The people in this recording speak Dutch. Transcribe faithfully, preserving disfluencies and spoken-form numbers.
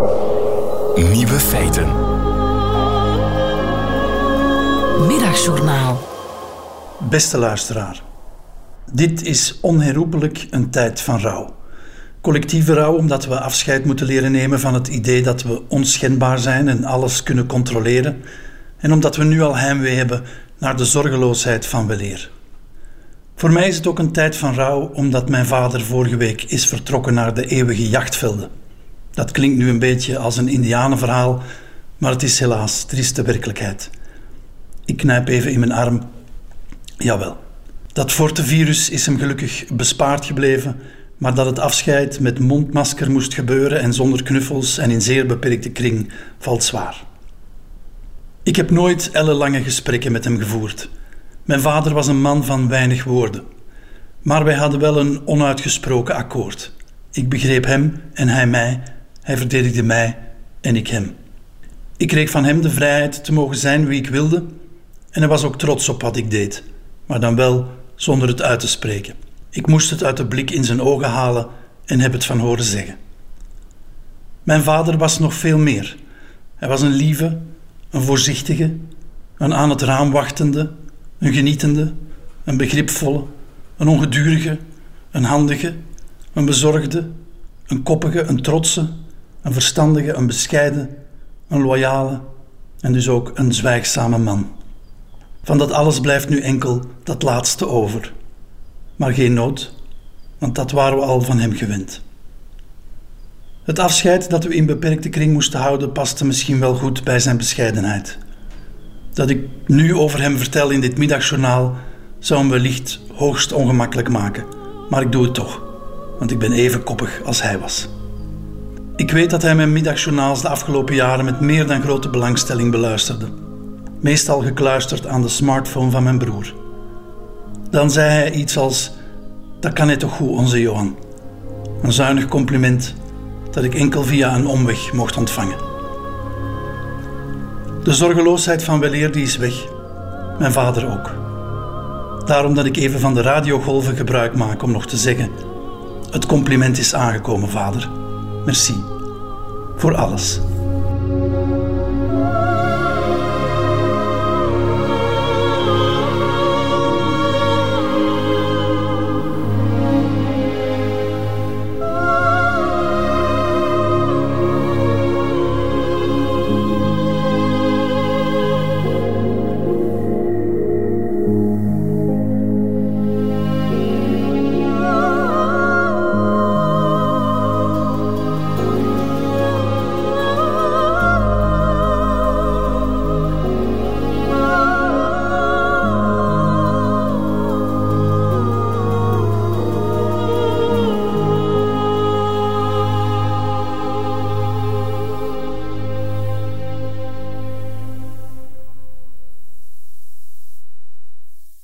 Nieuwe feiten. Middagjournaal. Beste luisteraar, dit is onherroepelijk een tijd van rouw. Collectieve rouw omdat we afscheid moeten leren nemen van het idee dat we onschendbaar zijn en alles kunnen controleren, en omdat we nu al heimwee hebben naar de zorgeloosheid van weleer. Voor mij is het ook een tijd van rouw omdat mijn vader vorige week is vertrokken naar de eeuwige jachtvelden. Dat klinkt nu een beetje als een indianenverhaal, maar het is helaas trieste werkelijkheid. Ik knijp even in mijn arm. Jawel, dat fortevirus is hem gelukkig bespaard gebleven, maar dat het afscheid met mondmasker moest gebeuren en zonder knuffels en in zeer beperkte kring valt zwaar. Ik heb nooit ellenlange gesprekken met hem gevoerd. Mijn vader was een man van weinig woorden. Maar wij hadden wel een onuitgesproken akkoord. Ik begreep hem en hij mij, hij verdedigde mij en ik hem. Ik kreeg van hem de vrijheid te mogen zijn wie ik wilde en hij was ook trots op wat ik deed, maar dan wel zonder het uit te spreken. Ik moest het uit de blik in zijn ogen halen en heb het van horen zeggen. Mijn vader was nog veel meer. Hij was een lieve, een voorzichtige, een aan het raam wachtende, een genietende, een begripvolle, een ongedurige, een handige, een bezorgde, een koppige, een trotse, een verstandige, een bescheiden, een loyale en dus ook een zwijgzame man. Van dat alles blijft nu enkel dat laatste over. Maar geen nood, want dat waren we al van hem gewend. Het afscheid dat we in beperkte kring moesten houden paste misschien wel goed bij zijn bescheidenheid. Dat ik nu over hem vertel in dit middagjournaal zou hem wellicht hoogst ongemakkelijk maken, maar ik doe het toch, want ik ben even koppig als hij was. Ik weet dat hij mijn middagjournaals de afgelopen jaren met meer dan grote belangstelling beluisterde, meestal gekluisterd aan de smartphone van mijn broer. Dan zei hij iets als: "Dat kan hij toch goed, onze Johan." Een zuinig compliment dat ik enkel via een omweg mocht ontvangen. De zorgeloosheid van weleer die is weg. Mijn vader ook. Daarom dat ik even van de radiogolven gebruik maak om nog te zeggen: het compliment is aangekomen, vader. Merci. Voor alles.